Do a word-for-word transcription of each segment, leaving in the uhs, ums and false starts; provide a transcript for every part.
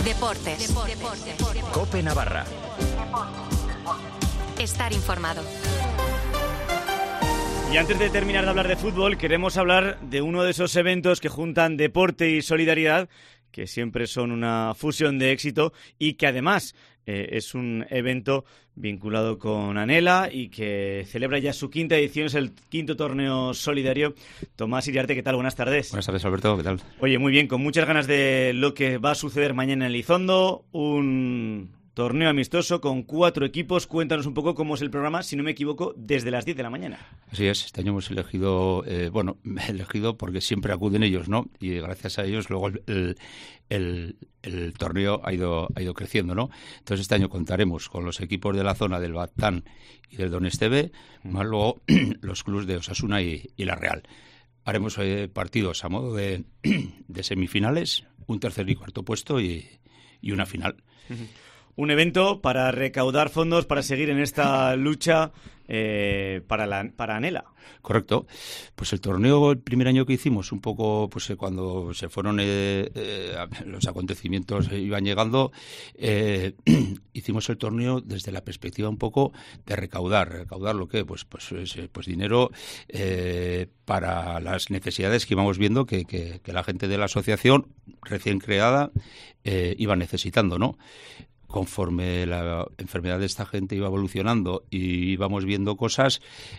Deportes. Deportes. COPE Navarra. Estar informado. Y antes de terminar de hablar de fútbol, queremos hablar de uno de esos eventos que juntan deporte y solidaridad, que siempre son una fusión de éxito y que además eh, es un evento vinculado con Anhela y que celebra ya su quinta edición, es el quinto torneo solidario. Tomás Iriarte, ¿qué tal? Buenas tardes. Buenas tardes, Alberto, ¿qué tal? Oye, muy bien, con muchas ganas de lo que va a suceder mañana en Elizondo, un torneo amistoso con cuatro equipos. Cuéntanos un poco cómo es el programa, si no me equivoco, desde las diez de la mañana. Así es, este año hemos elegido, eh, bueno, elegido porque siempre acuden ellos, ¿no? Y gracias a ellos luego el, el, el torneo ha ido, ha ido creciendo, ¿no? Entonces este año contaremos con los equipos de la zona del Batán y del Donesteve, más luego los clubes de Osasuna y, y La Real. Haremos eh, partidos a modo de, de semifinales, un tercer y cuarto puesto y, y una final. Uh-huh. Un evento para recaudar fondos para seguir en esta lucha eh, para la para Anhela. Correcto. Pues el torneo, el primer año que hicimos, un poco pues eh, cuando se fueron eh, eh, los acontecimientos eh, iban llegando, eh, hicimos el torneo desde la perspectiva un poco de recaudar. ¿Recaudar lo que? Pues pues, pues dinero eh, para las necesidades que íbamos viendo que, que, que la gente de la asociación recién creada eh, iba necesitando, ¿no? Conforme la enfermedad de esta gente iba evolucionando y íbamos viendo cosas,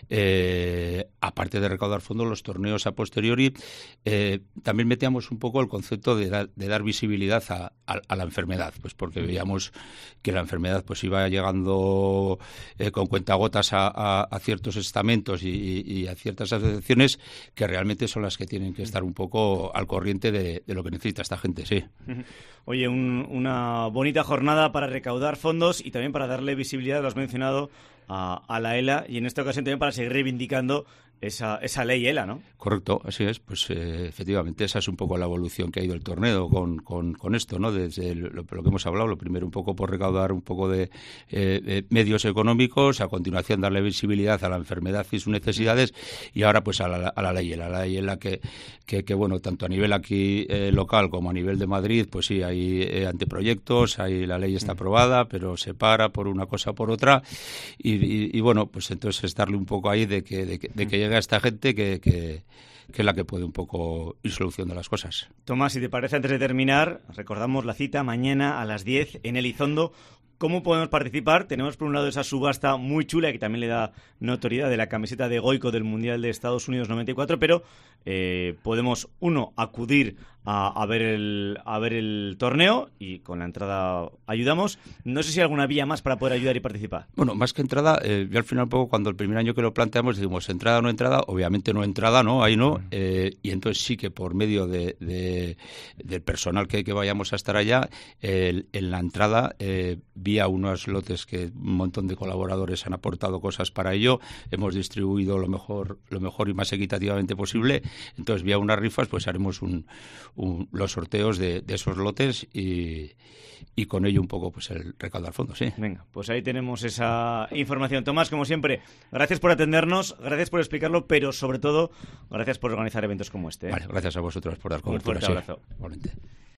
eh, aparte de recaudar fondos, los torneos a posteriori, eh, también metíamos un poco el concepto de, da, de dar visibilidad a, a, a la enfermedad, pues porque veíamos que la enfermedad pues iba llegando eh, con cuentagotas a, a, a ciertos estamentos y, y a ciertas asociaciones que realmente son las que tienen que estar un poco al corriente de, de lo que necesita esta gente, sí. Oye, un, una bonita jornada para recaudar fondos y también para darle visibilidad, lo has mencionado, a, a la ELA y en esta ocasión también para seguir reivindicando esa, esa ley ELA, ¿no? Correcto, así es. Pues eh, efectivamente esa es un poco la evolución que ha ido el torneo con, con, con esto, ¿no? Desde lo, lo que hemos hablado, lo primero un poco por recaudar un poco de eh, eh, medios económicos, a continuación darle visibilidad a la enfermedad y sus necesidades y ahora pues a la, a la ley ELA, la ley ELA que, que, que bueno, tanto a nivel aquí eh, local como a nivel de Madrid, pues sí, hay eh, anteproyectos, hay, la ley está aprobada, pero se para por una cosa o por otra y, y, y bueno, pues entonces es darle un poco ahí de que, de que, de que llegue a esta gente que, que, que es la que puede un poco ir solucionando las cosas. Tomás, si te parece, antes de terminar, recordamos la cita mañana a las diez en Elizondo. ¿Cómo podemos participar? Tenemos por un lado esa subasta muy chula que también le da notoriedad de la camiseta de Goico del Mundial de Estados Unidos noventa y cuatro, pero eh, podemos, uno, acudir a, a, ver el, a ver el torneo y con la entrada ayudamos. No sé si hay alguna vía más para poder ayudar y participar. Bueno, más que entrada, eh, yo al final un poco cuando el primer año que lo planteamos decimos entrada o no entrada, obviamente no entrada, ¿no? Ahí no, eh, y entonces sí que por medio de, de del personal que, que vayamos a estar allá, eh, en la entrada eh, vía unos lotes que un montón de colaboradores han aportado cosas para ello, hemos distribuido lo mejor lo mejor y más equitativamente posible, entonces vía unas rifas pues haremos un, un, los sorteos de, de esos lotes y, y con ello un poco pues el recaudar fondos, sí. Venga, pues ahí tenemos esa información. Tomás, como siempre, gracias por atendernos, gracias por explicarlo, pero sobre todo gracias por organizar eventos como este, ¿eh? Vale, gracias a vosotros por dar cobertura. Un fuerte abrazo. Sí, igualmente.